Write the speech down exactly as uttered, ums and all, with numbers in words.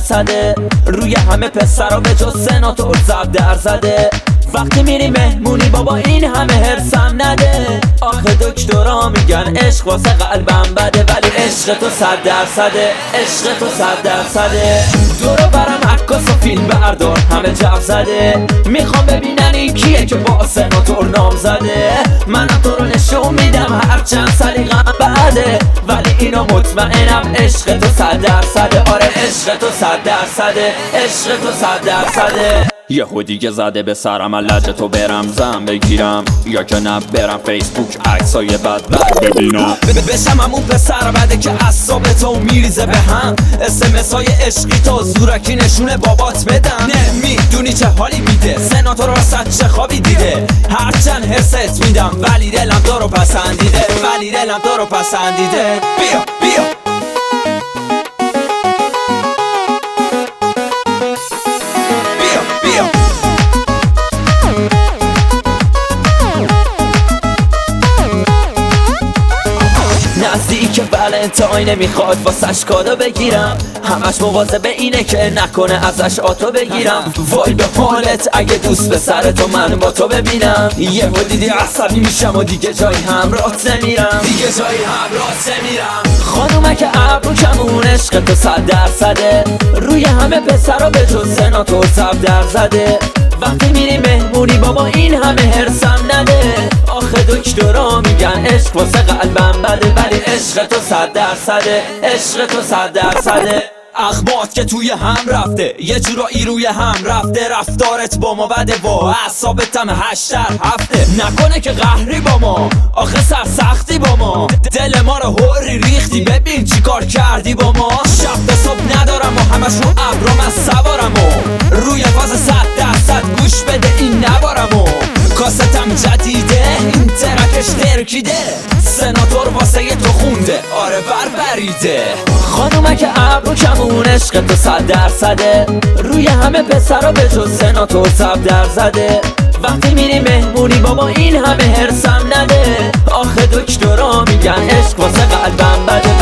درصده روی همه پسرا به جز سناتور صد درصده وقتی میری مهمونی بابا این همه هرسم نده آخه دکترا میگن عشق واسه قلبم بده ولی عشق تو صد درصده عشق تو صد درصده دورو برم عکاس و فیلم بردار همه جو زده میخوام ببینن این کیه که با سناتور نام زده منم تو رو نشون میدم هرچند سلیقم بده ولی اینا مطمئنم عشق تو صد درصده آره عشق تو صد درصده عشق تو صد درصده یهو دیگه زده به سرم لج تو برم زن بگیرم یا که نه برم فیسبوک عکسای بد بد ببینم بشم همون پسر بده که اعصاب تو میریزه به هم اسمس های عشقی تو زورکی نشونه بابات بدم نمیدونی چه حالی میده سناتور واسه چه خوابی دیده هرچند حرست میدم ولی دلم تو رو پسندیده ولی دلم تو رو پسندیده بیا بیا نزدیک ولنتاین میخواد واسش کادو بگیرم همش مواظب اینه که نکنه ازش آتو بگیرم وای به حالت اگه دوست به سر تو من با تو ببینم یهو دیدی عصبی میشم و دیگه جایی همراهت نمیرم دیگه جایی همراهت نمیرم خانومه که ابرو کمون عشق تو صد درصده روی همه پسرا به جز سناتور صد درصده وقتی میری مهمونی بابا این همه هرسم نده آخه دکترا میگن عشق واسه قلبم بده ولی عشق تو صد درصده عشق تو صد درصده اخبات که توی هم رفته یه جورایی روی هم رفته رفتارت با ما بده و اعصابتم هشت در هفته نکنه که قهری با ما آخه سرسختی با ما دل ما رو هوری ریختی ببین چی کار کردی با ما شب تا صبح ندارم و همش رو ابرام از سوارم و روی فاز صد درصد گوش بده این نبارم و کاستم جدیده این ترکش ترکیده سناتور واسه تو خونده آره بربریده خانومه که ابرو کمون عشق تو صد درصده روی همه پسرا به جز سناتور صد درصده وقتی میری مهمونی بابا این همه هرسم نده آخه دکترا میگن عشق واسه قلبم بده